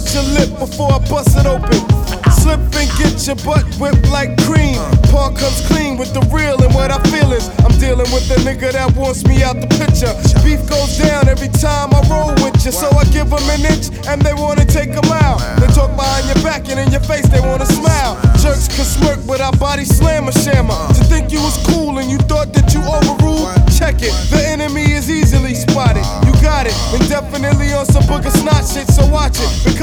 bite your lip before I bust it open. Slip and get your butt whipped like cream. Paul comes clean with the real, and what I feel is I'm dealing with a nigga that wants me out the picture. Beef goes down every time I roll with you, so I give them an inch and they wanna take a mile. They talk behind your back and in your face they wanna smile. Jerks can smirk but our body slam a shammer. To think you was cool and you thought that you overruled, check it, the enemy is easily spotted. You got it, and definitely on some booger snot shit, so watch it.